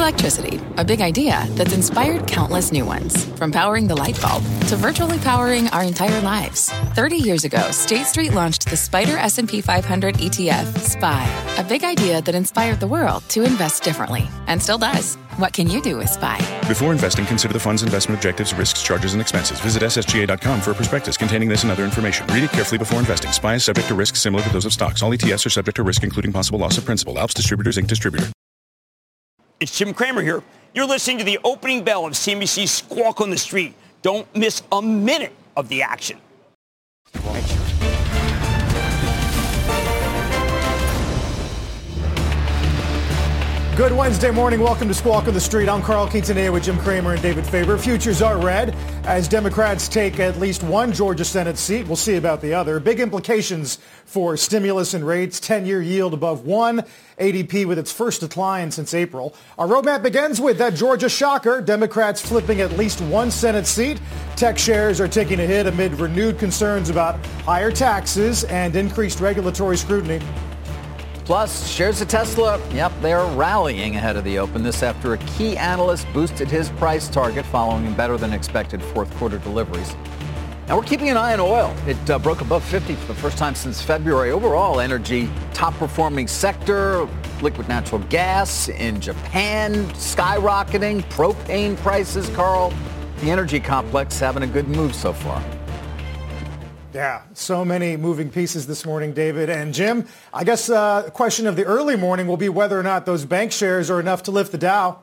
Electricity, a big idea that's inspired countless new ones. From powering the light bulb to virtually powering our entire lives. 30 years ago, State Street launched the SPDR S&P 500 ETF, SPY. A big idea that inspired the world to invest differently. And still does. What can you do with SPY? Before investing, consider the fund's investment objectives, risks, charges, and expenses. Visit ssga.com for a prospectus containing this and other information. Read it carefully before investing. SPY is subject to risks similar to those of stocks. All ETFs are subject to risk, including possible loss of principal. Alps Distributors, Inc. Distributor. It's Jim Cramer here. You're listening to the opening bell of CNBC's Squawk on the Street. Don't miss a minute of the action. Good Wednesday morning. Welcome to Squawk on the Street. I'm Carl Quintanilla with Jim Cramer and David Faber. Futures are red as Democrats take at least one Georgia Senate seat. We'll see about the other. Big implications for stimulus and rates. 10-year yield above 1. ADP with its first decline since April. Our roadmap begins with that Georgia shocker. Democrats flipping at least one Senate seat. Tech shares are taking a hit amid renewed concerns about higher taxes and increased regulatory scrutiny. Plus, shares of Tesla, they're rallying ahead of the open. This after a key analyst boosted his price target following better than expected fourth quarter deliveries. Now, we're keeping an eye on oil. It broke above 50 for the first time since February. Overall, energy top performing sector, liquid natural gas in Japan skyrocketing, propane prices, Carl. The energy complex having a good move so far. Yeah, so many moving pieces this morning, David. And Jim, I guess the question of the early morning will be whether or not those bank shares are enough to lift the Dow.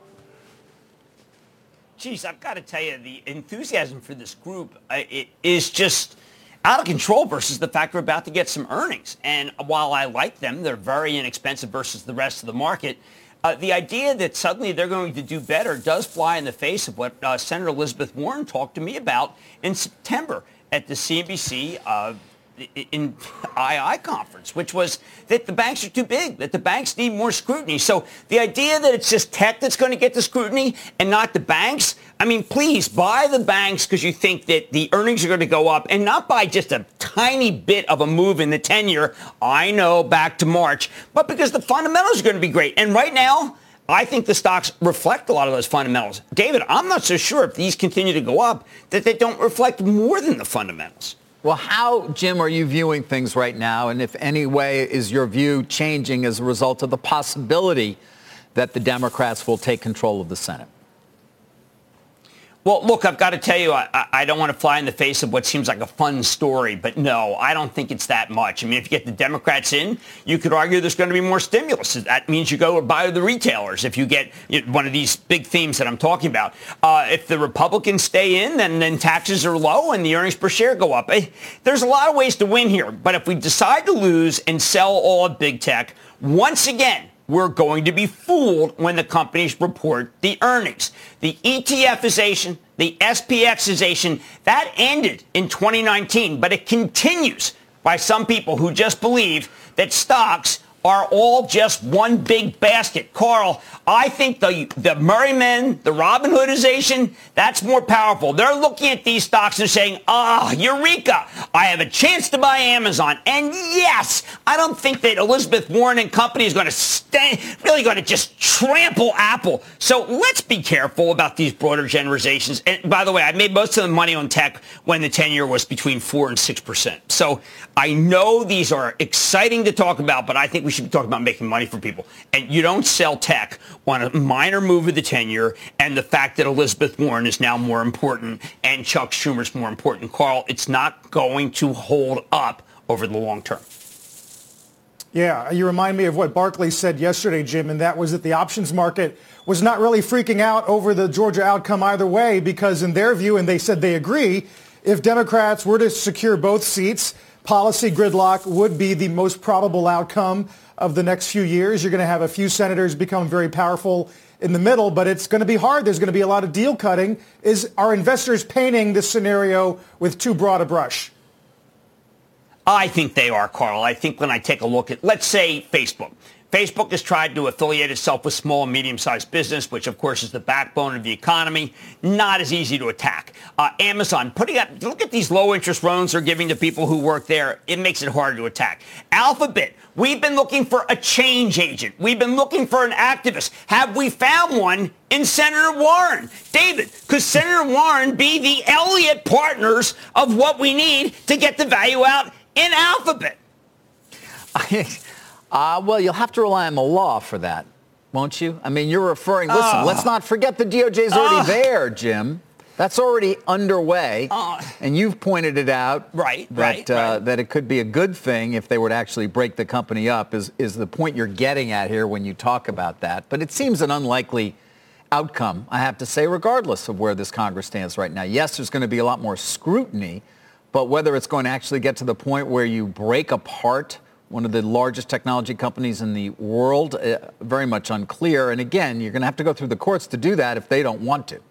Geez, I've got to tell you, the enthusiasm for this group it is just out of control versus the fact we're about to get some earnings. And while I like them, they're very inexpensive versus the rest of the market. The idea that suddenly they're going to do better does fly in the face of what Senator Elizabeth Warren talked to me about in September at the CNBC in II conference, which was that the banks are too big, that the banks need more scrutiny. So the idea that it's just tech that's going to get the scrutiny and not the banks, I mean, please buy the banks because you think that the earnings are going to go up and not by just a tiny bit of a move in the 10-year, I know, back to March, but because the fundamentals are going to be great. And right now, I think the stocks reflect a lot of those fundamentals. David, I'm not so sure if these continue to go up that they don't reflect more than the fundamentals. Well, how, Jim, are you viewing things right now? And if any way is your view changing as a result of the possibility that the Democrats will take control of the Senate? Well, look, I've got to tell you, I don't want to fly in the face of what seems like a fun story, but no, I don't think it's that much. I mean, if you get the Democrats in, you could argue there's going to be more stimulus. That means you go buy the retailers if you get one of these big themes that I'm talking about. If the Republicans stay in, then taxes are low and the earnings per share go up. There's a lot of ways to win here, but if we decide to lose and sell all of big tech, once again, we're going to be fooled when the companies report the earnings. The ETFization, the SPXization, that ended in 2019, but it continues by some people who just believe that stocks are all just one big basket. Carl, I think the Murray men, the Robin Hoodization, that's more powerful. They're looking at these stocks and saying, eureka, I have a chance to buy Amazon. And yes, I don't think that Elizabeth Warren and company is going to just trample Apple. So let's be careful about these broader generalizations. And by the way, I made most of the money on tech when the 10-year was between 4 and 6%. So I know these are exciting to talk about, but I think we should be talking about making money for people. And you don't sell tech on a minor move of the 10-year and the fact that Elizabeth Warren is now more important and Chuck Schumer's more important. Carl, it's not going to hold up over the long term. Yeah, you remind me of what Barclays said yesterday, Jim, and that was that the options market was not really freaking out over the Georgia outcome either way because in their view, and they said they agree, if Democrats were to secure both seats, policy gridlock would be the most probable outcome of the next few years. You're going to have a few senators become very powerful in the middle, but it's going to be hard. There's going to be a lot of deal cutting. Are investors painting this scenario with too broad a brush? I think they are, Carl. I think when I take a look at, let's say, Facebook. Facebook has tried to affiliate itself with small and medium-sized business, which, of course, is the backbone of the economy. Not as easy to attack. Amazon, look at these low-interest loans they're giving to people who work there. It makes it hard to attack. Alphabet, we've been looking for a change agent. We've been looking for an activist. Have we found one in Senator Warren? David, could Senator Warren be the Elliott Partners of what we need to get the value out in Alphabet? Well, you'll have to rely on the law for that, won't you? I mean, you're referring, listen, let's not forget the DOJ's already there, Jim. That's already underway. And you've pointed it out that it could be a good thing if they were to actually break the company up is the point you're getting at here when you talk about that. But it seems an unlikely outcome, I have to say, regardless of where this Congress stands right now. Yes, there's going to be a lot more scrutiny, but whether it's going to actually get to the point where you break apart one of the largest technology companies in the world, very much unclear. And again, you're going to have to go through the courts to do that if they don't want to.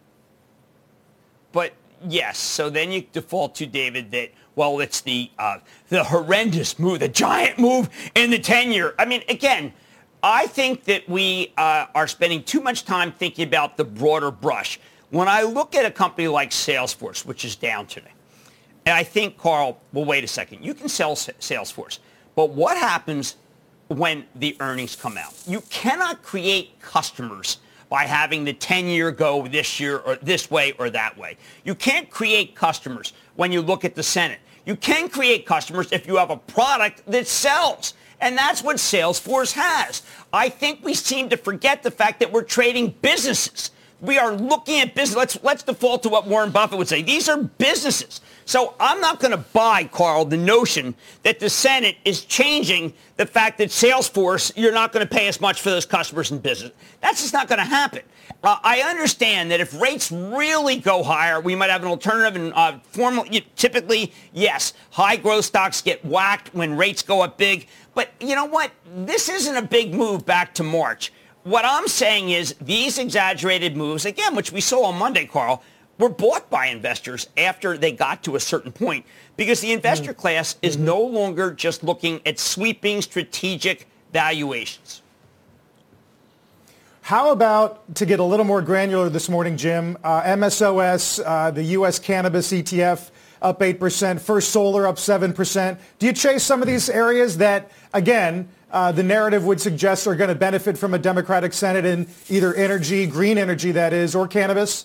But yes, so then you default to, David, that, well, it's the horrendous move, the giant move in the 10-year. I mean, again, I think that we are spending too much time thinking about the broader brush. When I look at a company like Salesforce, which is down today, and I think, Carl, well, wait a second. You can sell Salesforce. But what happens when the earnings come out? You cannot create customers by having the 10-year go this year or this way or that way. You can't create customers when you look at the Senate. You can create customers if you have a product that sells. And that's what Salesforce has. I think we seem to forget the fact that we're trading businesses. We are looking at business. Let's default to what Warren Buffett would say. These are businesses. So I'm not going to buy, Carl, the notion that the Senate is changing the fact that Salesforce, you're not going to pay as much for those customers in business. That's just not going to happen. I understand that if rates really go higher, we might have an alternative. And typically, yes, high growth stocks get whacked when rates go up big. But you know what? This isn't a big move back to March. What I'm saying is these exaggerated moves, again, which we saw on Monday, Carl, were bought by investors after they got to a certain point because the investor class is no longer just looking at sweeping strategic valuations. How about, to get a little more granular this morning, Jim, MSOS, the U.S. cannabis ETF, up 8%, First Solar up 7%. Do you chase some of these areas that, again, the narrative would suggest are going to benefit from a Democratic Senate in either energy, green energy that is, or cannabis?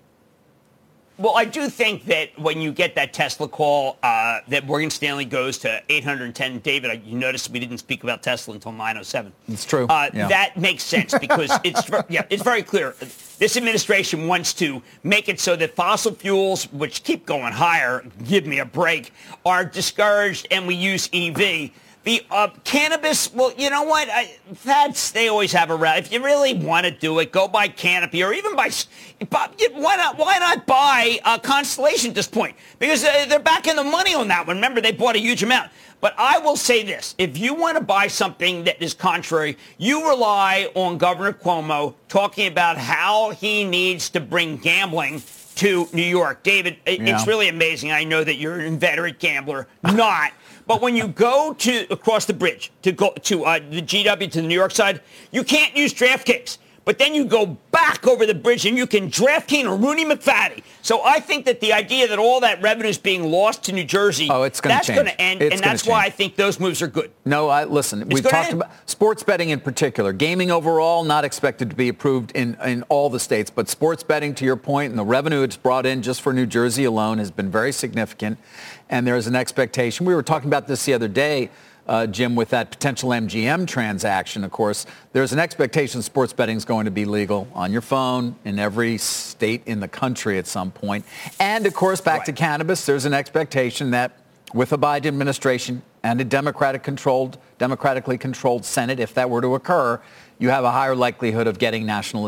Well, I do think that when you get that Tesla call, that Morgan Stanley goes to 810. David, you noticed we didn't speak about Tesla until 9:07. It's true. That makes sense because it's very clear. This administration wants to make it so that fossil fuels, which keep going higher, give me a break, are discouraged and we use EV. The cannabis, well, you know what? They always have a route. If you really want to do it, go buy Canopy or even buy. Why not buy Constellation at this point? Because they're back in the money on that one. Remember, they bought a huge amount. But I will say this. If you want to buy something that is contrary, you rely on Governor Cuomo talking about how he needs to bring gambling to New York. David, it's really amazing. I know that you're an inveterate gambler. Not. But when you go across the bridge to go to the GW to the New York side, you can't use DraftKings. But then you go back over the bridge and you can DraftKings or Rooney McFaddy. So I think that the idea that all that revenue is being lost to New Jersey, that's going to end. And that's why I think those moves are good. No, listen, we've talked about sports betting in particular. Gaming overall, not expected to be approved in all the states. But sports betting, to your point, and the revenue it's brought in just for New Jersey alone has been very significant. And there's an expectation. We were talking about this the other day, Jim, with that potential MGM transaction. Of course, there's an expectation sports betting is going to be legal on your phone in every state in the country at some point. And, of course, back to cannabis, there's an expectation that with a Biden administration and a democratically controlled Senate, if that were to occur, you have a higher likelihood of getting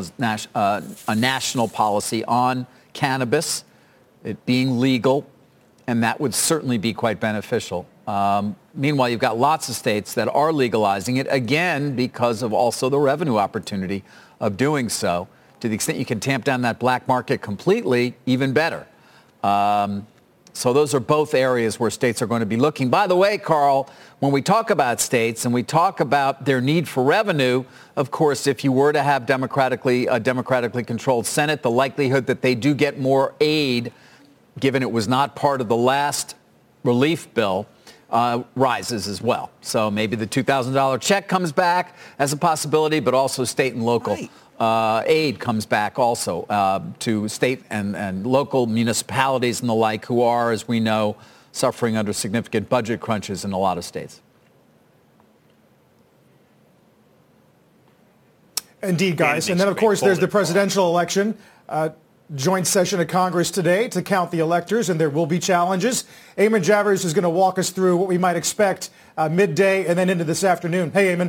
a national policy on cannabis, it being legal, and that would certainly be quite beneficial. Meanwhile, you've got lots of states that are legalizing it, again, because of also the revenue opportunity of doing so. To the extent you can tamp down that black market completely, even better. So those are both areas where states are going to be looking. By the way, Carl, when we talk about states and we talk about their need for revenue, of course, if you were to have a democratically controlled Senate, the likelihood that they do get more aid, given it was not part of the last relief bill, rises as well. So maybe the $2,000 check comes back as a possibility, but also state and local aid comes back also to state and local municipalities and the like, who are, as we know, suffering under significant budget crunches in a lot of states. Indeed, guys. And then, of course, there's the presidential election. Joint session of Congress today to count the electors, and there will be challenges. Eamon Javers is going to walk us through what we might expect midday and then into this afternoon. Hey, Eamon.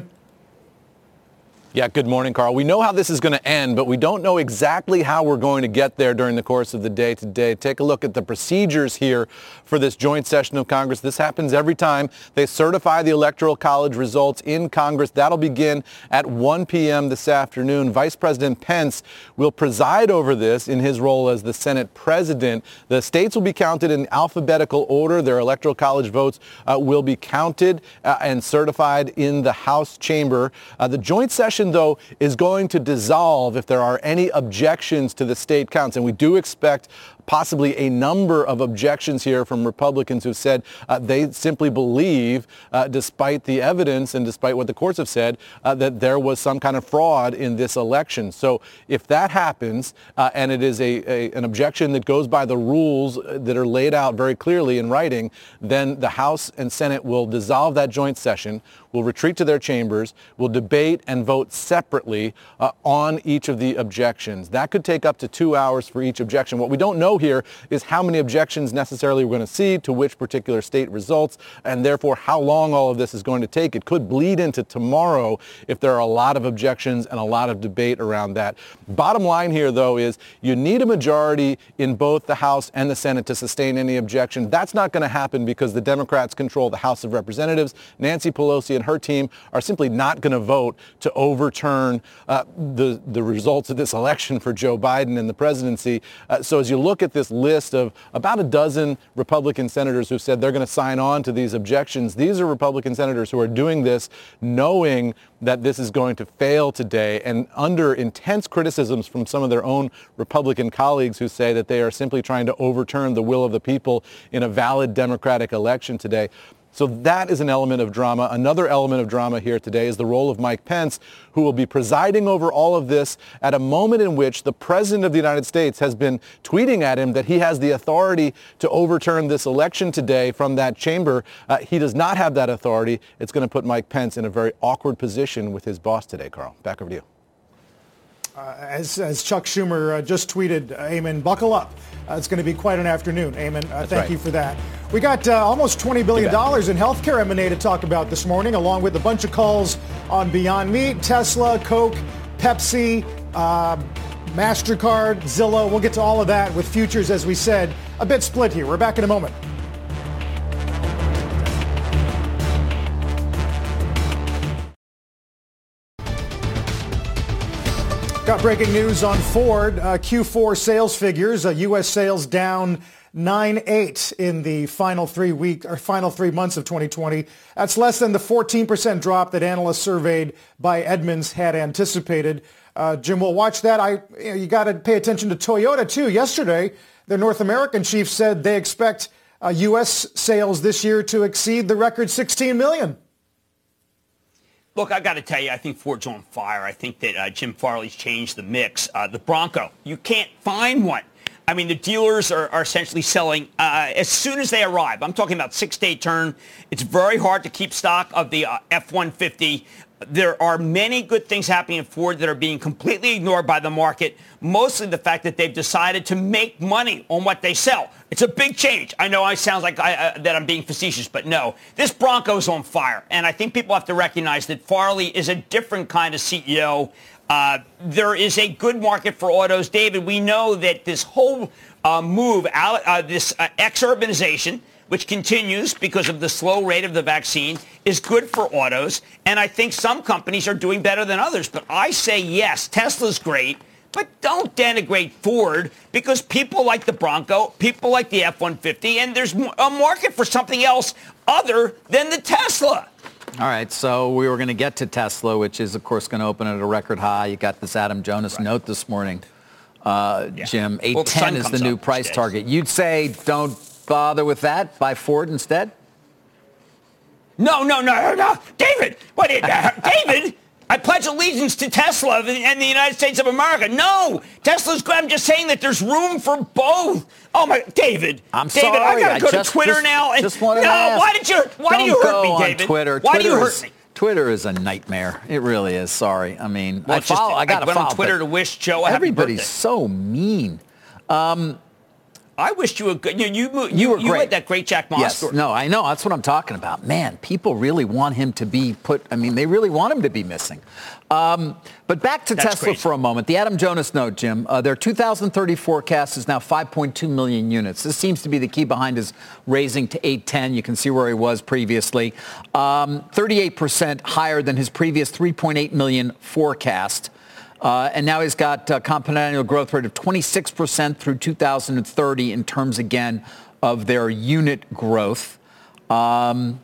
Yeah, good morning, Carl. We know how this is going to end, but we don't know exactly how we're going to get there during the course of the day today. Take a look at the procedures here for this joint session of Congress. This happens every time they certify the Electoral College results in Congress. That'll begin at 1 p.m. this afternoon. Vice President Pence will preside over this in his role as the Senate president. The states will be counted in alphabetical order. Their Electoral College votes will be counted and certified in the House chamber. The joint session, though, is going to dissolve if there are any objections to the state counts. And we do expect possibly a number of objections here from Republicans who said they simply believe, despite the evidence and despite what the courts have said, that there was some kind of fraud in this election. So if that happens, and it is an objection that goes by the rules that are laid out very clearly in writing, then the House and Senate will dissolve that joint session, will retreat to their chambers, will debate and vote separately on each of the objections. That could take up to 2 hours for each objection. What we don't know here is how many objections necessarily we're going to see to which particular state results, and therefore how long all of this is going to take. It could bleed into tomorrow if there are a lot of objections and a lot of debate around that. Bottom line here, though, is you need a majority in both the House and the Senate to sustain any objection. That's not going to happen because the Democrats control the House of Representatives. Nancy Pelosi and her team are simply not going to vote to overturn the results of this election for Joe Biden and the presidency. So as you look at this list of about a dozen Republican senators who said they're going to sign on to these objections, these are Republican senators who are doing this knowing that this is going to fail today and under intense criticisms from some of their own Republican colleagues who say that they are simply trying to overturn the will of the people in a valid democratic election today. So that is an element of drama. Another element of drama here today is the role of Mike Pence, who will be presiding over all of this at a moment in which the President of the United States has been tweeting at him that he has the authority to overturn this election today from that chamber. He does not have that authority. It's going to put Mike Pence in a very awkward position with his boss today, Carl. Back over to you. As Chuck Schumer just tweeted, Eamon, buckle up. It's going to be quite an afternoon, Eamon. Thank you for that. We got almost $20 billion in healthcare M&A to talk about this morning, along with a bunch of calls on Beyond Meat, Tesla, Coke, Pepsi, MasterCard, Zillow. We'll get to all of that with futures, as we said, a bit split here. We're back in a moment. Got breaking news on Ford. Q4 sales figures. U.S. sales down 9.8 in the final 3 months of 2020. That's less than the 14% drop that analysts surveyed by Edmunds had anticipated. Jim, we'll watch that. You got to pay attention to Toyota too. Yesterday, their North American chief said they expect U.S. sales this year to exceed the record 16 million. Look, I got to tell you, I think Ford's on fire. I think that Jim Farley's changed the mix. The Bronco, you can't find one. I mean, the dealers are essentially selling as soon as they arrive. I'm talking about 6-day turn. It's very hard to keep stock of the F-150. There are many good things happening at Ford that are being completely ignored by the market, mostly the fact that they've decided to make money on what they sell. It's a big change. I know I sound like that I'm being facetious, but no. This Bronco's on fire, and I think people have to recognize that Farley is a different kind of CEO. There is a good market for autos. David, we know that this whole move out, this ex-urbanization, which continues because of the slow rate of the vaccine, is good for autos. And I think some companies are doing better than others. But I say yes, Tesla's great. But don't denigrate Ford because people like the Bronco, people like the F-150, and there's a market for something else other than the Tesla. All right, so we were going to get to Tesla, which is, of course, going to open at a record high. You got this Adam Jonas note this morning, Jim. 810 is the new price target. You'd say don't bother with that, buy Ford instead? No. David, David, I pledge allegiance to Tesla and the United States of America. No, I'm just saying that there's room for both. Oh my, David. I'm sorry. David, I gotta go to Twitter now. Just wanted to ask. Why do you hurt me, David? Twitter. Why do you hurt me? Twitter is a nightmare. It really is. Sorry. I mean, I went on Twitter to wish Joe a happy birthday. Everybody's so mean. I wished you a good. You were great. You had that great Jack Ma story. No, I know. That's what I'm talking about. Man, people really want him to be put. I mean, they really want him to be missing. But back to Tesla for a moment. The Adam Jonas note, Jim. Their 2030 forecast is now 5.2 million units. This seems to be the key behind his raising to 810. You can see where he was previously. 38% higher than his previous 3.8 million forecast. And now he's got a compound annual growth rate of 26% through 2030 in terms, again, of their unit growth. So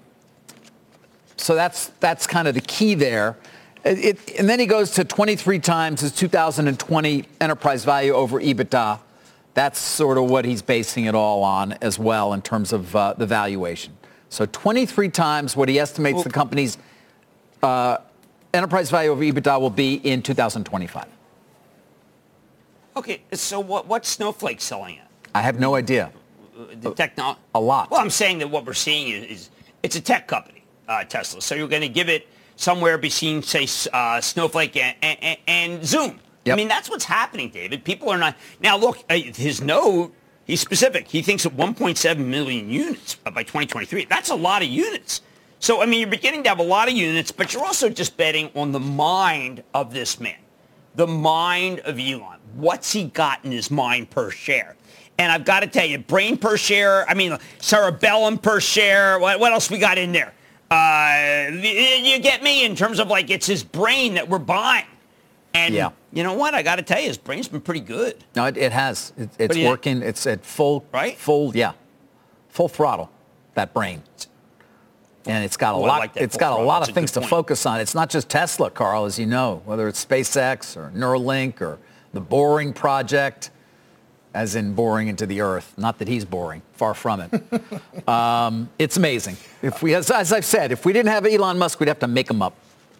that's kind of the key there. And then he goes to 23 times his 2020 enterprise value over EBITDA. That's sort of what he's basing it all on as well in terms of the valuation. So 23 times what he estimates the company's enterprise value over EBITDA will be in 2025. Okay, so what's Snowflake selling at? I have no idea. A lot. Well, I'm saying that what we're seeing is it's a tech company, Tesla. So you're going to give it somewhere between, say, Snowflake and Zoom. Yep. I mean, that's what's happening, David. People are not. Now, look, his note, he's specific. He thinks of 1.7 million units by 2023. That's a lot of units. So, I mean, you're beginning to have a lot of units, but you're also just betting on the mind of this man, the mind of Elon. What's he got in his mind per share? And I've got to tell you, brain per share, I mean, cerebellum per share, what else we got in there? You get me in terms of, like, it's his brain that we're buying. And you know what? I got to tell you, his brain's been pretty good. No, it has. It's working. It's at full throttle, that brain. And it's got a lot. It's got a lot of things to focus on. It's not just Tesla, Carl, as you know, whether it's SpaceX or Neuralink or the Boring project, as in boring into the earth. Not that he's boring, far from it. It's amazing. If we, as I've said, if we didn't have Elon Musk, we'd have to make him up.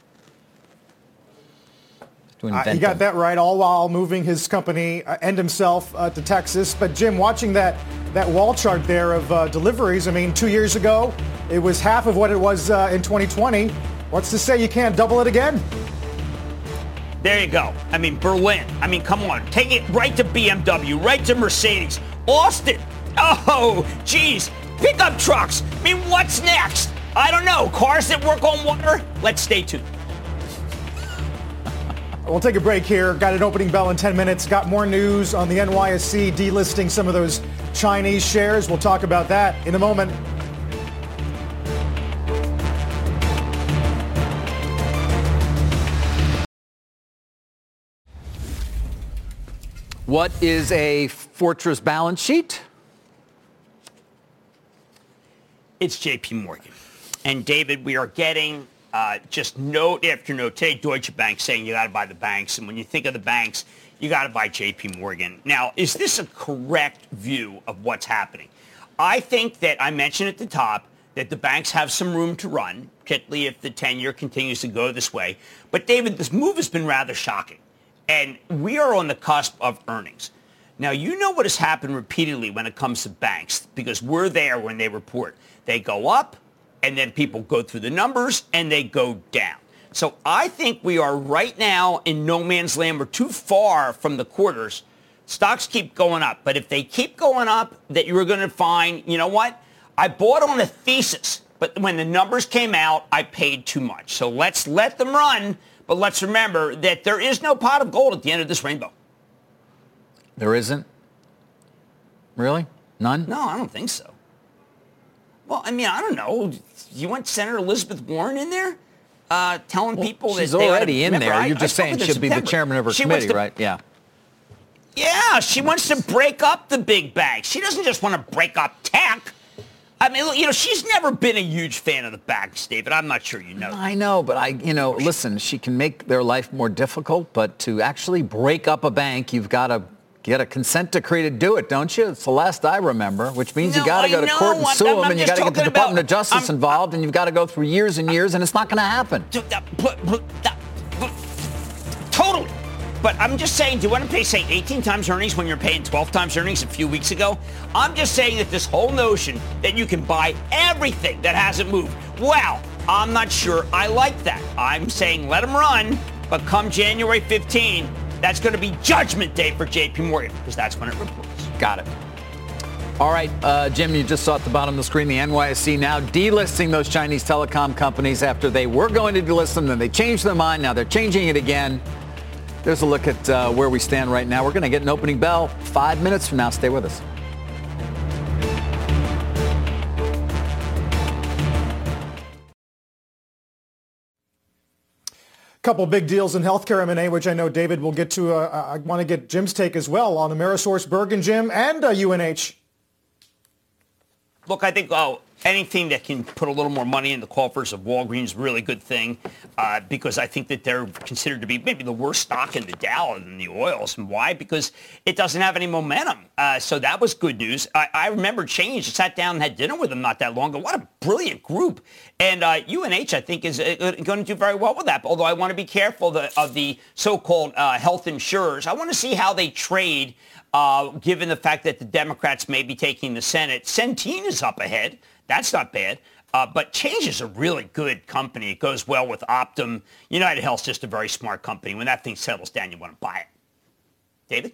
He got that right, all while moving his company and himself to Texas. But Jim, watching that wall chart there of deliveries, I mean, 2 years ago, it was half of what it was in 2020. What's to say you can't double it again? There you go. I mean, Berlin. I mean, come on. Take it right to BMW, right to Mercedes. Austin. Oh, geez. Pickup trucks. I mean, what's next? I don't know. Cars that work on water? Let's stay tuned. We'll take a break here. Got an opening bell in 10 minutes. Got more news on the NYSE delisting some of those Chinese shares. We'll talk about that in a moment. What is a fortress balance sheet? It's JP Morgan. And David, we are getting just note after note. Today, Deutsche Bank saying you got to buy the banks. And when you think of the banks, you got to buy JP Morgan. Now, is this a correct view of what's happening? I think that I mentioned at the top that the banks have some room to run, particularly if the 10-year continues to go this way. But, David, this move has been rather shocking. And we are on the cusp of earnings. Now, you know what has happened repeatedly when it comes to banks, because we're there when they report. They go up, and then people go through the numbers, and they go down. So I think we are right now in no man's land. We're too far from the quarters. Stocks keep going up. But if they keep going up, that you're going to find, you know what? I bought on a thesis, but when the numbers came out, I paid too much. So let's let them run. But let's remember that there is no pot of gold at the end of this rainbow. There isn't? Really? None? No, I don't think so. Well, I mean, I don't know. You want Senator Elizabeth Warren in there telling people that she's already in there. You're just saying she'll be the chairman of her committee, right? Yeah. Yeah, she wants to break up the big banks. She doesn't just want to break up tech. I mean, she's never been a huge fan of the banks, David. I'm not sure you know. I know, but listen, she can make their life more difficult, but to actually break up a bank, you've got to get a consent decree to do it, don't you? It's the last I remember, which means you got to go to court and sue them, and you got to get the Department of Justice involved, and you've got to go through years and years, and it's not going to happen. Totally. But I'm just saying, do you want to pay, say, 18 times earnings when you're paying 12 times earnings a few weeks ago? I'm just saying that this whole notion that you can buy everything that hasn't moved, well, I'm not sure I like that. I'm saying let them run, but come January 15, that's going to be judgment day for JP Morgan, because that's when it reports. Got it. All right, Jim, you just saw at the bottom of the screen the NYSE now delisting those Chinese telecom companies after they were going to delist them, then they changed their mind. Now they're changing it again. There's a look at where we stand right now. We're going to get an opening bell 5 minutes from now. Stay with us. Couple big deals in healthcare M&A, which I know David will get to. I want to get Jim's take as well on AmerisourceBergen, Jim, and UNH. Look, I think anything that can put a little more money in the coffers of Walgreens is a really good thing, because I think that they're considered to be maybe the worst stock in the Dow than the oils. And why? Because it doesn't have any momentum. So that was good news. I remember Change sat down and had dinner with them not that long ago. What a brilliant group. And UNH, I think, is going to do very well with that. Although I want to be careful of the so-called health insurers. I want to see how they trade, given the fact that the Democrats may be taking the Senate. Centene is up ahead. That's not bad. But Change is a really good company. It goes well with Optum. United Health's just a very smart company. When that thing settles down, you want to buy it. David?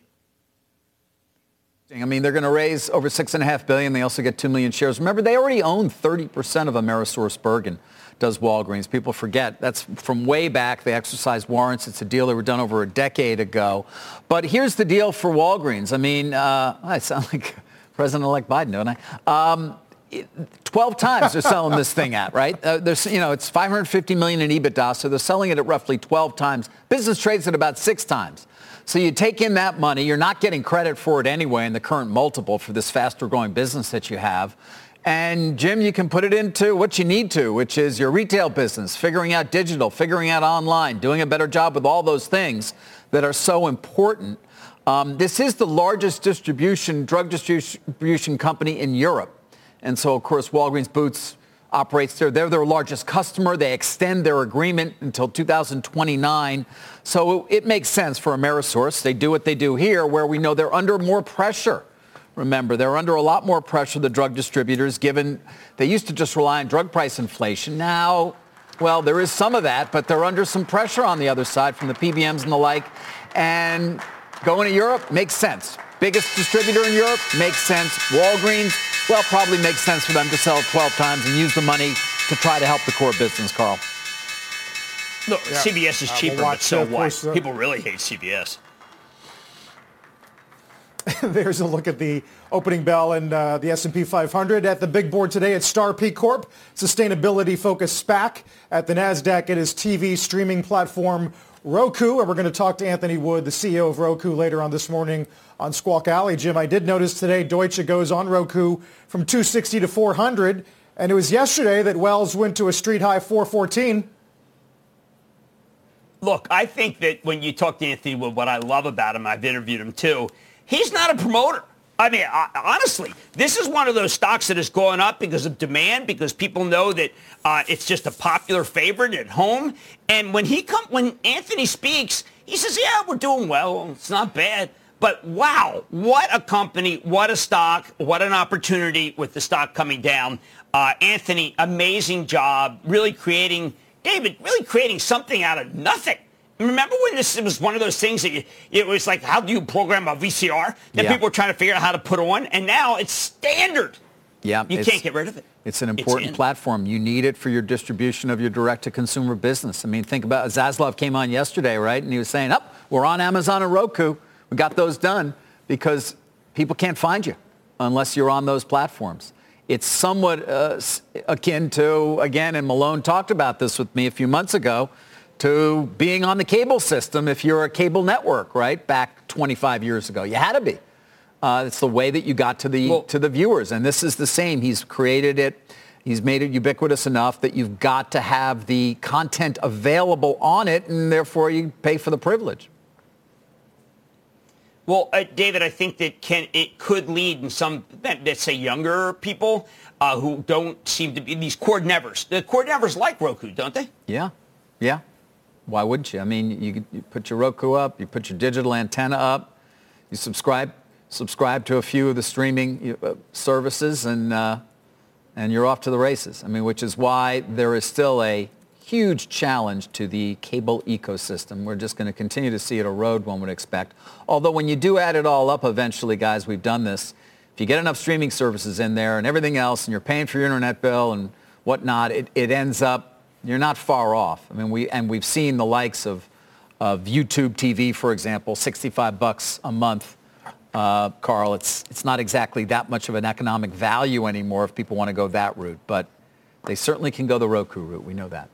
I mean, they're going to raise over $6.5 billion. They also get 2 million shares. Remember, they already own 30% of AmerisourceBergen, does Walgreens. People forget. That's from way back. They exercised warrants. It's a deal that were done over a decade ago. But here's the deal for Walgreens. I mean, I sound like President-elect Biden, don't I? 12 times they're selling this thing at, right? It's $550 million in EBITDA, so they're selling it at roughly 12 times. Business trades at about 6 times. So you take in that money, you're not getting credit for it anyway in the current multiple for this faster growing business that you have. And Jim, you can put it into what you need to, which is your retail business, figuring out digital, figuring out online, doing a better job with all those things that are so important. This is the largest drug distribution company in Europe. And so, of course, Walgreens Boots operates there. They're their largest customer. They extend their agreement until 2029. So it makes sense for Amerisource. They do what they do here, where we know they're under more pressure. Remember, they're under a lot more pressure, the drug distributors, given they used to just rely on drug price inflation. Now, well, there is some of that, but they're under some pressure on the other side from the PBMs and the like. And going to Europe makes sense. Biggest distributor in Europe makes sense. Walgreens, well, probably makes sense for them to sell it 12 times and use the money to try to help the core business, Carl. Look, yeah. CVS is cheaper, but so what? People really hate CVS. There's a look at the opening bell and the S&P 500. At the big board today, it's Star Peak Corp, sustainability-focused SPAC. At the NASDAQ, it is TV streaming platform Roku. And we're going to talk to Anthony Wood, the CEO of Roku, later on this morning on Squawk Alley. Jim, I did notice today Deutsche goes on Roku from 260 to 400. And it was yesterday that Wells went to a street high 414. Look, I think that when you talk to Anthony Wood, what I love about him, I've interviewed him too, he's not a promoter. I mean, honestly, this is one of those stocks that is going up because of demand, because people know that it's just a popular favorite at home. And when Anthony speaks, he says, yeah, we're doing well. It's not bad. But wow, what a company, what a stock, what an opportunity with the stock coming down. Anthony, amazing job, really creating something out of nothing. Remember when it was one of those things that it was like, how do you program a VCR that people were trying to figure out how to put on? And now it's standard. Yeah, you can't get rid of it. It's an important platform. You need it for your distribution of your direct-to-consumer business. I mean, think about Zaslav came on yesterday, right? And he was saying, we're on Amazon and Roku. We got those done because people can't find you unless you're on those platforms. It's somewhat akin to, again, and Malone talked about this with me a few months ago, to being on the cable system if you're a cable network, right? Back 25 years ago. You had to be. It's the way that you got to the viewers. And this is the same. He's created it. He's made it ubiquitous enough that you've got to have the content available on it, and therefore you pay for the privilege. Well, David, I think that it could lead in some, let's say, younger people who don't seem to be these cord nevers. The cord nevers like Roku, don't they? Yeah. Why wouldn't you? I mean, you put your Roku up, you put your digital antenna up, you subscribe to a few of the streaming services, and you're off to the races. I mean, which is why there is still a huge challenge to the cable ecosystem. We're just going to continue to see it erode, one would expect. Although when you do add it all up eventually, guys, we've done this. If you get enough streaming services in there and everything else, and you're paying for your internet bill and whatnot, it ends up, you're not far off. I mean, we've seen the likes of YouTube TV, for example, $65 a month. Carl, it's not exactly that much of an economic value anymore if people want to go that route, but they certainly can go the Roku route. We know that.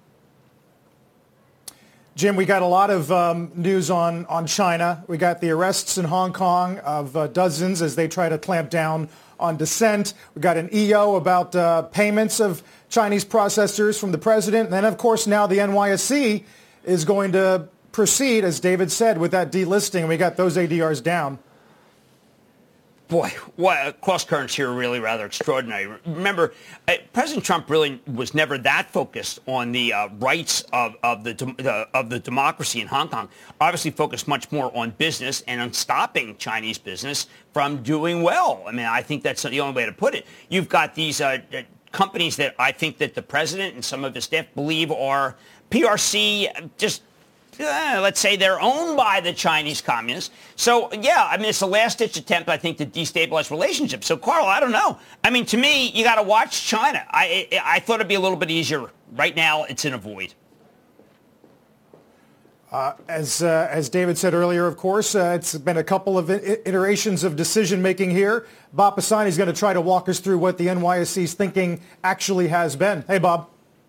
Jim, we got a lot of news on China. We got the arrests in Hong Kong of dozens as they try to clamp down on dissent. We got an EO about payments of Chinese processors from the president. And then, of course, now the NYSE is going to proceed, as David said, with that delisting. And we got those ADRs down. Boy, cross currents here are really rather extraordinary. Remember, President Trump really was never that focused on the rights of the democracy in Hong Kong. Obviously focused much more on business and on stopping Chinese business from doing well. I mean, I think that's the only way to put it. You've got these companies that I think that the president and some of his staff believe are PRC just... let's say they're owned by the Chinese communists. So, yeah, I mean, it's a last-ditch attempt, I think, to destabilize relationships. So, Carl, I don't know. I mean, to me, you got to watch China. I thought it'd be a little bit easier. Right now, it's in a void. As David said earlier, of course, it's been a couple of iterations of decision-making here. Bob Pisani is going to try to walk us through what the NYSE's thinking actually has been. Hey, Bob.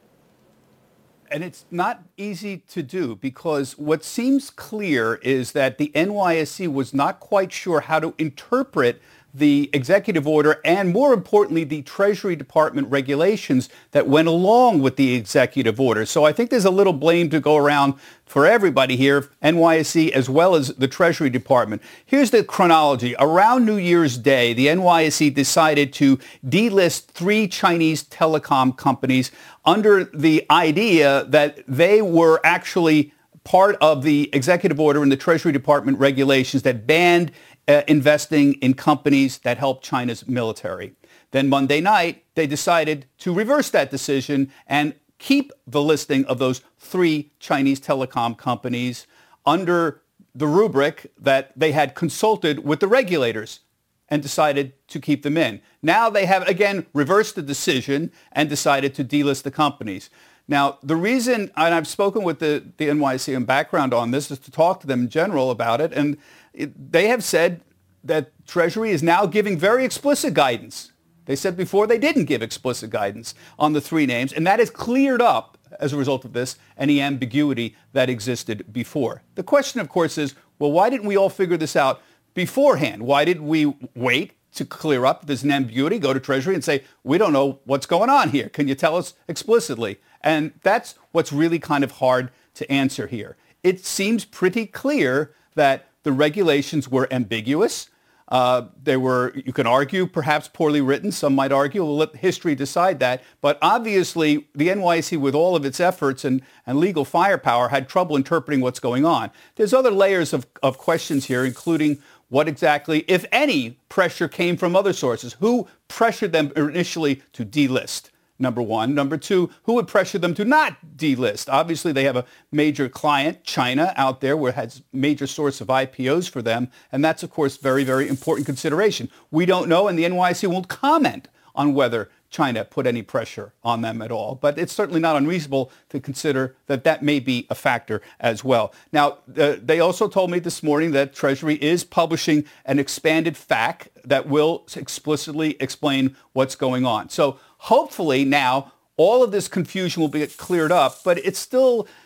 And it's not easy to do because what seems clear is that the NYSE was not quite sure how to interpret the executive order and, more importantly, the Treasury Department regulations that went along with the executive order. So I think there's a little blame to go around for everybody here, NYSE as well as the Treasury Department. Here's the chronology. Around New Year's Day, the NYSE decided to delist 3 Chinese telecom companies under the idea that they were actually part of the executive order and the Treasury Department regulations that banned investing in companies that help China's military. Then Monday night, they decided to reverse that decision and keep the listing of those 3 Chinese telecom companies under the rubric that they had consulted with the regulators and decided to keep them in. Now they have, again, reversed the decision and decided to delist the companies. Now, the reason, and I've spoken with the NYSE in background on this, is to talk to them in general about it, and they have said that Treasury is now giving very explicit guidance. They said before they didn't give explicit guidance on the 3 names, and that has cleared up, as a result of this, any ambiguity that existed before. The question, of course, is, well, why didn't we all figure this out beforehand? Why didn't we wait to clear up if there's an ambiguity, go to Treasury and say, we don't know what's going on here. Can you tell us explicitly? And that's what's really kind of hard to answer here. It seems pretty clear that the regulations were ambiguous. They were, you can argue, perhaps poorly written. Some might argue, we'll let history decide that. But obviously, the NYSE, with all of its efforts and legal firepower, had trouble interpreting what's going on. There's other layers of questions here, including what exactly, if any, pressure came from other sources. Who pressured them initially to delist? Number one. Number two, who would pressure them to not delist? Obviously, they have a major client, China, out there, where it has major source of IPOs for them. And that's, of course, very, very important consideration. We don't know, and the NYSE won't comment on whether China put any pressure on them at all. But it's certainly not unreasonable to consider that that may be a factor as well. Now, they also told me this morning that Treasury is publishing an expanded FAQ that will explicitly explain what's going on. So hopefully now all of this confusion will be cleared up, but it's still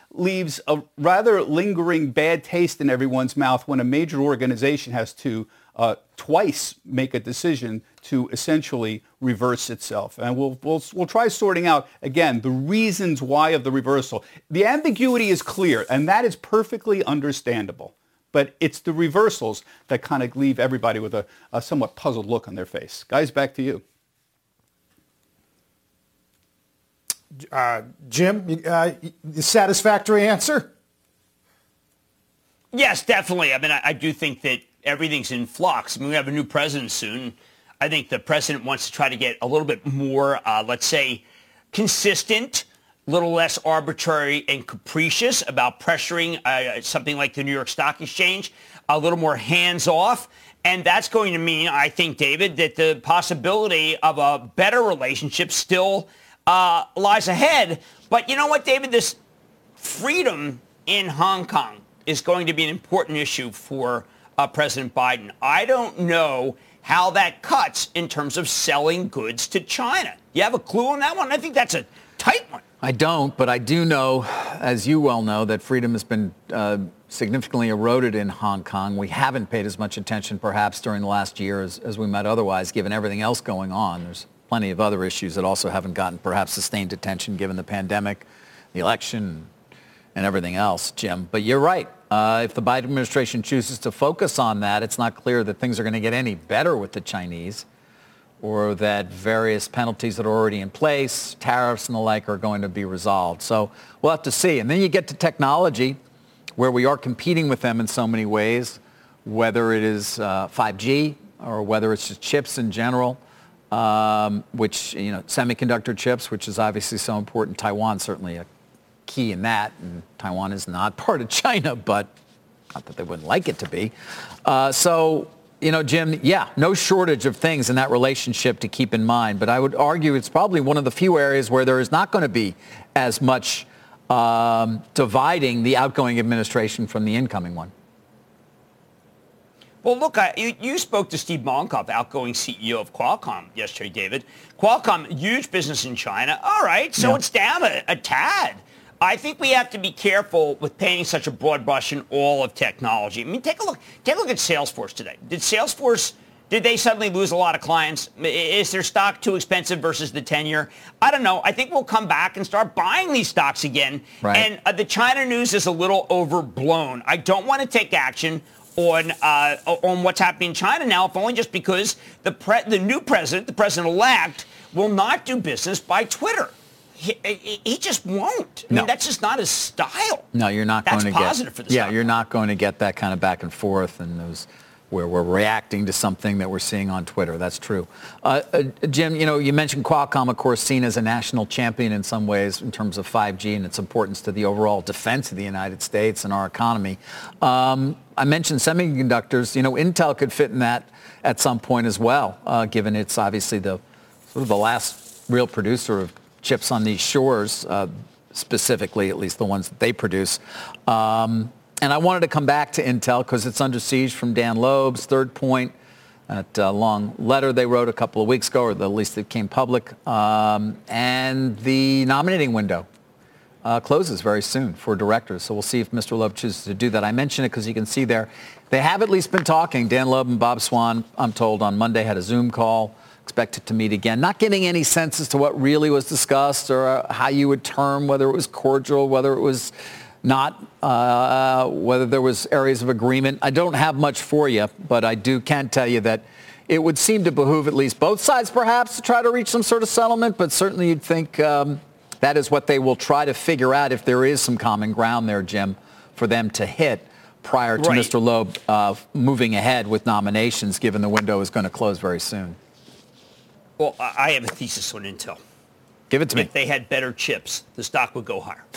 leaves a rather lingering bad taste in everyone's mouth when a major organization has to twice make a decision to essentially reverse itself. And we'll try sorting out, again, the reasons why of the reversal. The ambiguity is clear, and that is perfectly understandable. But it's the reversals that kind of leave everybody with a somewhat puzzled look on their face. Guys, back to you. Jim, satisfactory answer? Yes, definitely. I mean, I do think that everything's in flux. I mean, we have a new president soon. I think the president wants to try to get a little bit more, let's say, consistent, a little less arbitrary and capricious about pressuring something like the New York Stock Exchange, a little more hands-off. And that's going to mean, I think, David, that the possibility of a better relationship still lies ahead. But you know what, David? This freedom in Hong Kong is going to be an important issue for President Biden. I don't know how that cuts in terms of selling goods to China. You have a clue on that one? I think that's a tight one. I don't, but I do know, as you well know, that freedom has been significantly eroded in Hong Kong. We haven't paid as much attention, perhaps, during the last year as we might otherwise, given everything else going on. There's plenty of other issues that also haven't gotten perhaps sustained attention, given the pandemic, the election, and everything else, Jim. But you're right. If the Biden administration chooses to focus on that, it's not clear that things are going to get any better with the Chinese, or that various penalties that are already in place, tariffs and the like, are going to be resolved. So we'll have to see. And then you get to technology, where we are competing with them in so many ways, whether it is 5G or whether it's just chips in general, which, semiconductor chips, which is obviously so important. Taiwan certainly a key in that, and Taiwan is not part of China, but not that they wouldn't like it to be. Jim, no shortage of things in that relationship to keep in mind, but I would argue it's probably one of the few areas where there is not going to be as much dividing the outgoing administration from the incoming one. Well, look, you spoke to Steve Mollenkopf, outgoing CEO of Qualcomm yesterday, David. Qualcomm, huge business in China. All right, so it's down a tad. I think we have to be careful with painting such a broad brush in all of technology. I mean, take a look at Salesforce today. Did they suddenly lose a lot of clients? Is their stock too expensive versus the 10-year? I don't know. I think we'll come back and start buying these stocks again. Right. And the China news is a little overblown. I don't want to take action on what's happening in China now, if only just because the new president, the president-elect, will not do business by Twitter. He just won't. I mean, that's just not his style. No, you're not going to get. That's positive for the stock. Yeah, you're not going to get that kind of back and forth and those where we're reacting to something that we're seeing on Twitter. That's true. Jim, you mentioned Qualcomm, of course, seen as a national champion in some ways in terms of 5G and its importance to the overall defense of the United States and our economy. I mentioned semiconductors. Intel could fit in that at some point as well, given it's obviously the last real producer of chips on these shores, specifically, at least the ones that they produce. And I wanted to come back to Intel because it's under siege from Dan Loeb's Third Point, that long letter they wrote a couple of weeks ago, or at least it came public. And the nominating window closes very soon for directors. So we'll see if Mr. Loeb chooses to do that. I mention it because you can see there, they have at least been talking. Dan Loeb and Bob Swan, I'm told, on Monday had a Zoom call. Expected to meet again. Not getting any sense as to what really was discussed or how you would term whether it was cordial, whether it was not, whether there was areas of agreement. I don't have much for you, but I can tell you that it would seem to behoove at least both sides perhaps to try to reach some sort of settlement, but certainly you'd think that is what they will try to figure out if there is some common ground there, Jim, for them to hit prior to Mr. Loeb moving ahead with nominations, given the window is going to close very soon. Well, I have a thesis on Intel. Give it to me. If they had better chips, the stock would go higher.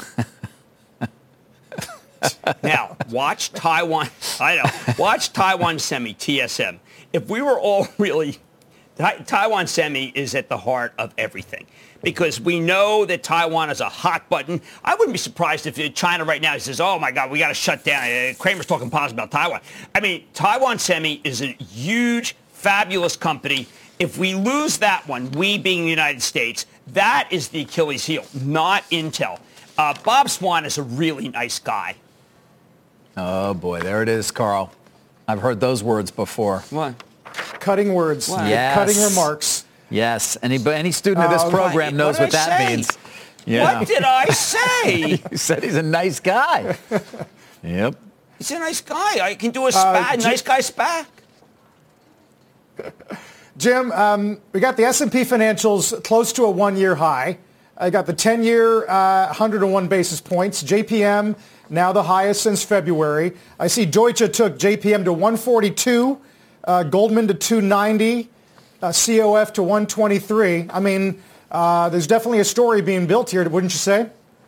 Now, watch Taiwan. I know. Watch Taiwan Semi, TSM. If we were all really... Taiwan Semi is at the heart of everything because we know that Taiwan is a hot button. I wouldn't be surprised if China right now says, oh, my God, we got to shut down. Kramer's talking positive about Taiwan. I mean, Taiwan Semi is a huge, fabulous company. If we lose that one, we being the United States, that is the Achilles heel, not Intel. Bob Swan is a really nice guy. Oh, boy. There it is, Carl. I've heard those words before. What? Cutting words. Yes. Cutting remarks. Yes. Any student of this program knows what that means. Yeah. What did I say? You said he's a nice guy. Yep. He's a nice guy. I can do a nice guy SPAC. Jim, we got the S&P financials close to a one-year high. I got the 10-year 101 basis points. JPM now the highest since February. I see Deutsche took JPM to 142, Goldman to 290, COF to 123. I mean, there's definitely a story being built here, wouldn't you say?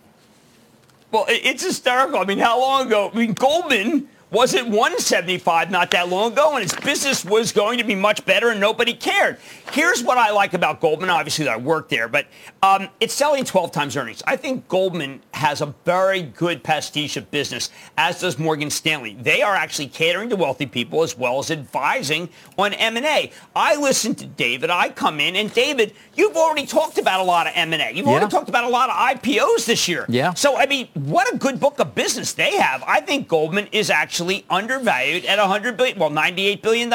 Well, it's hysterical. I mean, how long ago? I mean, Goldman was at 175 not that long ago, and its business was going to be much better, and nobody cared. Here's what I like about Goldman. Obviously, I work there, but it's selling 12 times earnings. I think Goldman has a very good pastiche of business, as does Morgan Stanley. They are actually catering to wealthy people as well as advising on M&A. I listen to David. I come in, and David, you've already talked about a lot of M&A. You've already talked about a lot of IPOs this year. Yeah. So, I mean, what a good book of business they have. I think Goldman is actually undervalued at $98 billion.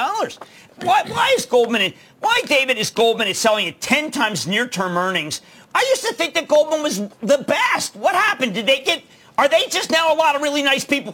Why is Goldman? Why, David, is Goldman selling at 10 times near-term earnings? I used to think that Goldman was the best. What happened? Are they just now a lot of really nice people?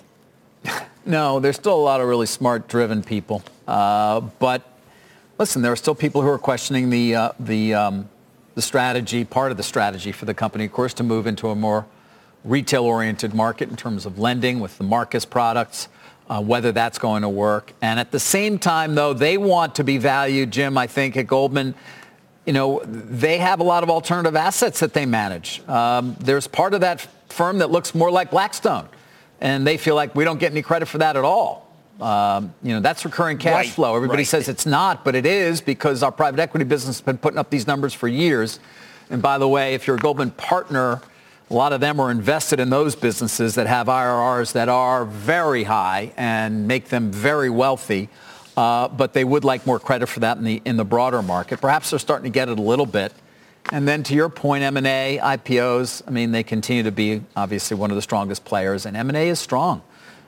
No, there's still a lot of really smart, driven people. But listen, there are still people who are questioning the strategy, part of the strategy for the company, of course, to move into a more retail-oriented market in terms of lending with the Marcus products, whether that's going to work. And at the same time, though, they want to be valued, Jim, I think, at Goldman. You know, they have a lot of alternative assets that they manage. There's part of that firm that looks more like Blackstone, and they feel like we don't get any credit for that at all. That's recurring cash flow. Everybody says it's not, but it is, because our private equity business has been putting up these numbers for years. And by the way, if you're a Goldman partner, a lot of them are invested in those businesses that have IRRs that are very high and make them very wealthy. But they would like more credit for that in the broader market. Perhaps they're starting to get it a little bit. And then to your point, M&A, IPOs, I mean, they continue to be obviously one of the strongest players, and M&A is strong.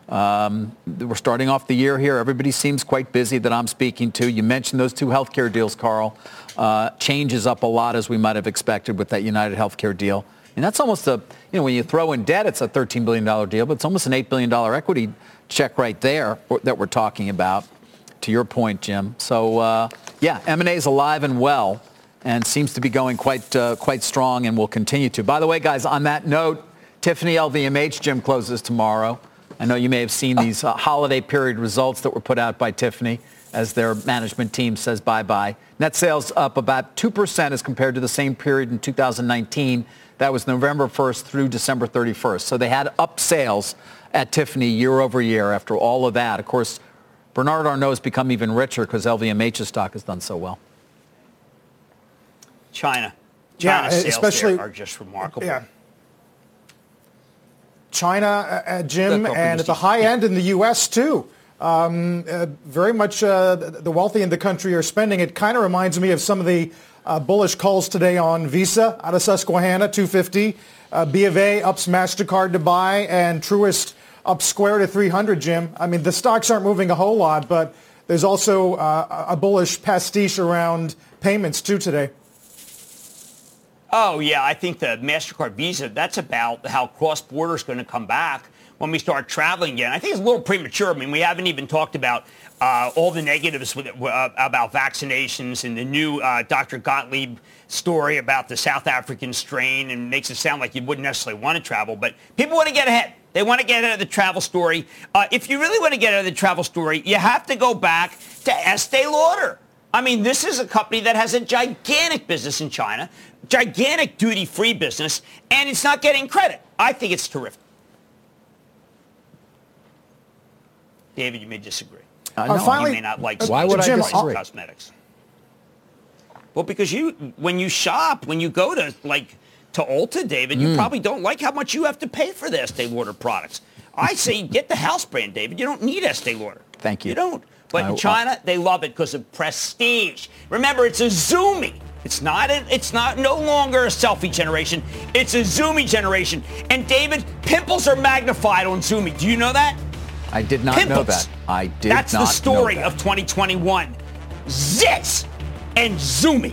We're starting off the year here. Everybody seems quite busy that I'm speaking to. You mentioned those two healthcare deals, Carl. Changes up a lot as we might have expected with that United Healthcare deal. And that's almost when you throw in debt, it's a $13 billion deal, but it's almost an $8 billion equity check right there that we're talking about, to your point, Jim. So, M&A is alive and well and seems to be going quite strong and will continue to. By the way, guys, on that note, Tiffany LVMH, Jim, closes tomorrow. I know you may have seen these holiday period results that were put out by Tiffany as their management team says bye-bye. Net sales up about 2% as compared to the same period in 2019. That was November 1st through December 31st. So they had up sales at Tiffany year over year after all of that. Of course, Bernard Arnault has become even richer because LVMH's stock has done so well. China's sales there are just remarkable. Yeah. China, Jim, and at the high end in the U.S. too. Very much the wealthy in the country are spending. It kind of reminds me of some of the bullish calls today on Visa out of Susquehanna, 250. B of A ups MasterCard to buy, and Truist up Square to 300, Jim. I mean, the stocks aren't moving a whole lot, but there's also a bullish pastiche around payments too today. Oh, yeah, I think the MasterCard Visa, that's about how cross-border is going to come back when we start traveling again. I think it's a little premature. I mean, we haven't even talked about all the negatives about vaccinations and the new Dr. Gottlieb story about the South African strain, and makes it sound like you wouldn't necessarily want to travel. But people want to get ahead. They want to get ahead of the travel story. If you really want to get ahead of the travel story, you have to go back to Estee Lauder. I mean, this is a company that has a gigantic business in China, gigantic duty-free business, and it's not getting credit. I think it's terrific. David, you may disagree. Finally, you may not like why would I disagree? Cosmetics. Well, because when you shop, when you go to Ulta, David, you probably don't like how much you have to pay for the Estee Lauder products. I say get the house brand, David. You don't need Estee Lauder. Thank you. You don't. But in China, they love it because of prestige. Remember, it's Izumi. It's not no longer a selfie generation. It's a Zoomy generation. And David, pimples are magnified on Zoomy. Do you know that? I did not know that. That's the story of 2021. Zits and Zoomy.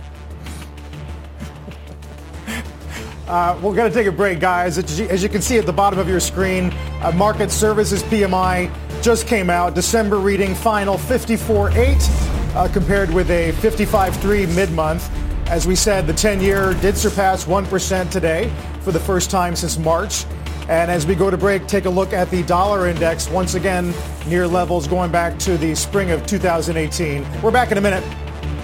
We're going to take a break, guys. As you can see at the bottom of your screen, Market Services PMI just came out. December reading final 54.8 compared with a 55.3 mid-month. As we said, the 10-year did surpass 1% today for the first time since March. And as we go to break, take a look at the dollar index, once again near levels going back to the spring of 2018. We're back in a minute.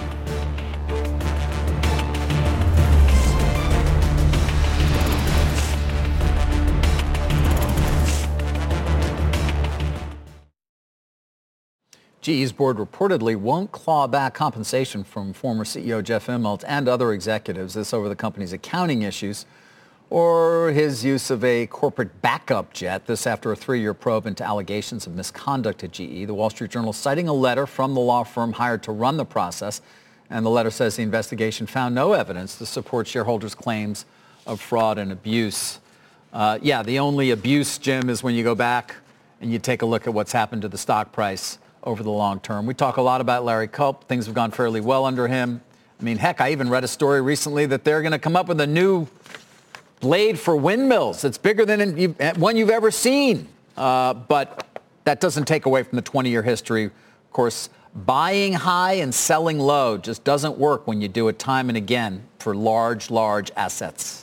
GE's board reportedly won't claw back compensation from former CEO Jeff Immelt and other executives. This over the company's accounting issues or his use of a corporate backup jet. This after a 3-year probe into allegations of misconduct at GE. The Wall Street Journal citing a letter from the law firm hired to run the process. And the letter says the investigation found no evidence to support shareholders' claims of fraud and abuse. The only abuse, Jim, is when you go back and you take a look at what's happened to the stock price over the long term. We talk a lot about Larry Culp. Things have gone fairly well under him. I mean, heck, I even read a story recently that they're going to come up with a new blade for windmills. It's bigger than one you've ever seen. But that doesn't take away from the 20-year history. Of course, buying high and selling low just doesn't work when you do it time and again for large assets.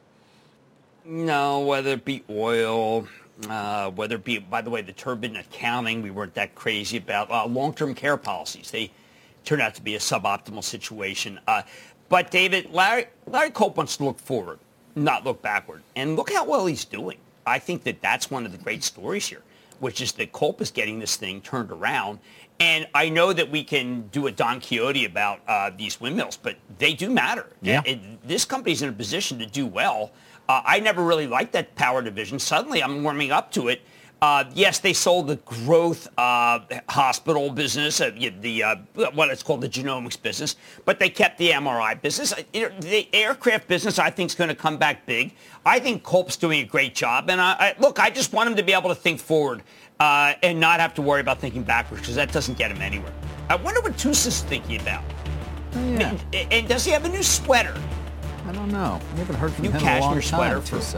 No, whether it be oil, whether it be, by the way, the turbine accounting, we weren't that crazy about long-term care policies. They turned out to be a suboptimal situation. But David, Larry Culp wants to look forward, not look backward. And look how well he's doing. I think that's one of the great stories here, which is that Culp is getting this thing turned around. And I know that we can do a Don Quixote about these windmills, but they do matter. Yeah. This company's in a position to do well. I never really liked that power division. Suddenly, I'm warming up to it. Yes, they sold the growth hospital business, what it's called the genomics business, but they kept the MRI business. The aircraft business, I think, is going to come back big. I think Culp's doing a great job. And I just want him to be able to think forward and not have to worry about thinking backwards, because that doesn't get him anywhere. I wonder what Tusa's thinking about. Oh, yeah. And does he have a new sweater? I don't know. I haven't heard from New him in a long cashmere time. sweater for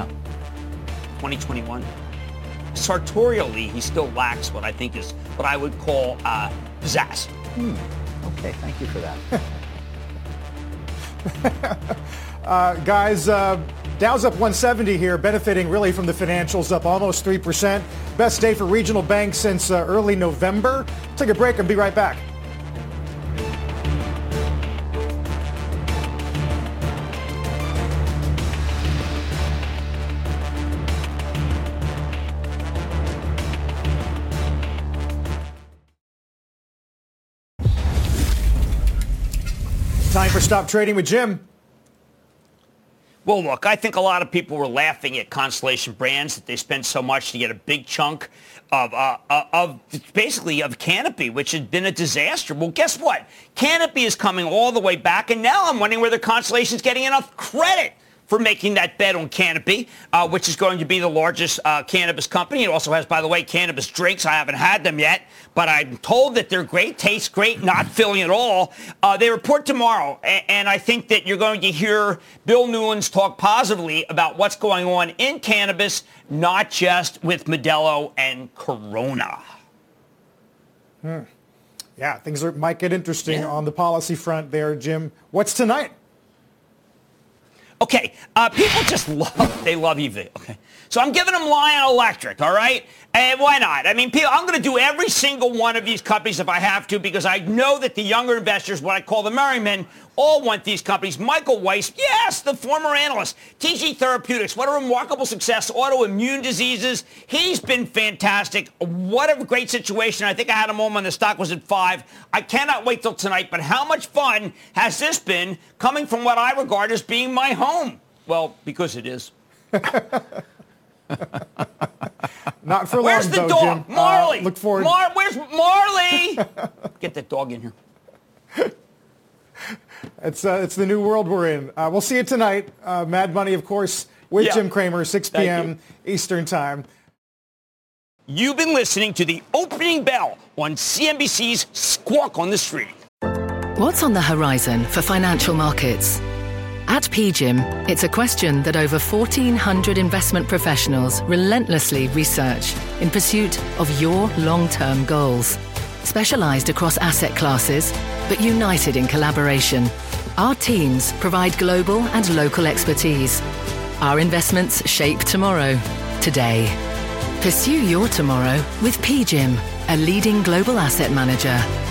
2021. Sartorially, he still lacks what I think is what I would call pizzazz. Okay, thank you for that. Guys, Dow's up 170 here, benefiting really from the financials, up almost 3%. Best day for regional banks since early November. Take a break and be right back. Time for Stop Trading with Jim. Well, look, I think a lot of people were laughing at Constellation Brands that they spent so much to get a big chunk of Canopy, which had been a disaster. Well, guess what? Canopy is coming all the way back, and now I'm wondering whether Constellation's getting enough credit for making that bet on Canopy, which is going to be the largest cannabis company. It also has, by the way, cannabis drinks. I haven't had them yet, but I'm told that they're great, taste great, not filling at all. They report tomorrow, and I think that you're going to hear Bill Newlands talk positively about what's going on in cannabis, not just with Modelo and Corona. Yeah, things might get interesting on the policy front there, Jim. What's tonight? Okay, people just love EV. Okay, so I'm giving them Lion Electric, all right? And why not? I mean, I'm going to do every single one of these companies if I have to, because I know that the younger investors, what I call the merry men, all want these companies. Michael Weiss, yes, the former analyst. TG Therapeutics, what a remarkable success. Autoimmune diseases, he's been fantastic. What a great situation. I think I had him on when the stock was at 5. I cannot wait till tonight, but how much fun has this been coming from what I regard as being my home? Well, because it is. Not for Where's long, the though, dog? Jim. Marley. Look forward. Where's Marley? Get that dog in here. It's the new world we're in. We'll see you tonight. Mad Money, of course, with Jim Cramer, 6 p.m. Eastern Time. You've been listening to the opening bell on CNBC's Squawk on the Street. What's on the horizon for financial markets? At PGIM, it's a question that over 1,400 investment professionals relentlessly research in pursuit of your long-term goals. Specialized across asset classes, but united in collaboration, our teams provide global and local expertise. Our investments shape tomorrow, today. Pursue your tomorrow with PGIM, a leading global asset manager.